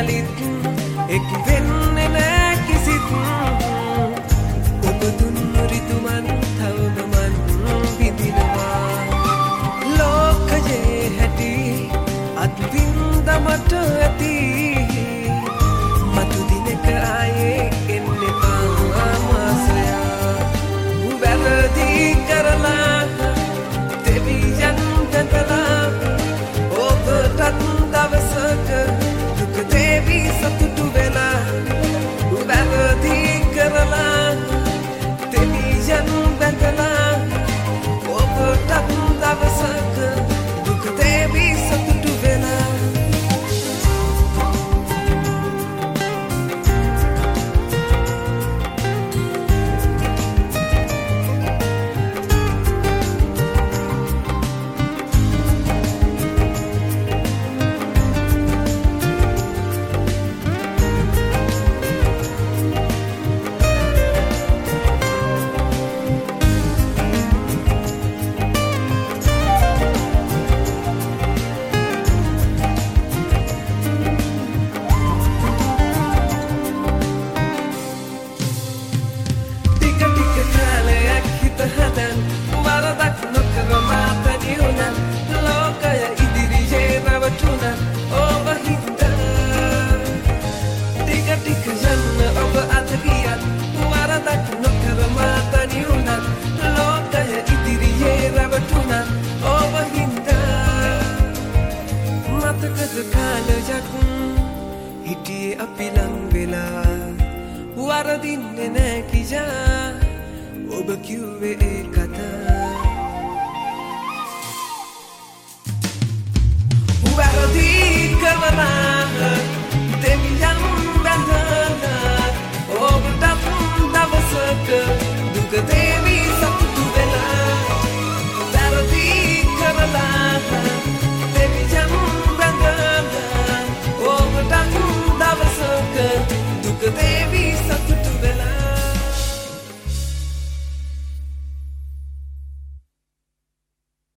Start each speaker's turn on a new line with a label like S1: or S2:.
S1: යලිත් එක් වෙන්නේ නෑ කිසිත් ඔබ දුන්නු රිතුමන් තවම මන් විඳිනවා ලෝකයේ හැටි අත්විඳ මට ඇති මතු දිනක ආයේ එන්න පාමාසයා වැරදි කරලා දෙවියන් දැකලා ඔබටත් දවසක දුක දෙවි සතුටු වෙලා වැරදි කරලා දෙවියන් දැකලා ඔබටත් දවසක දුක දෙවි සතුටු වෙලා හිටියේ අපි ලං වෙලා වරදින්නේ නෑ කියා ඔබ කිව්වේ ඒ කතා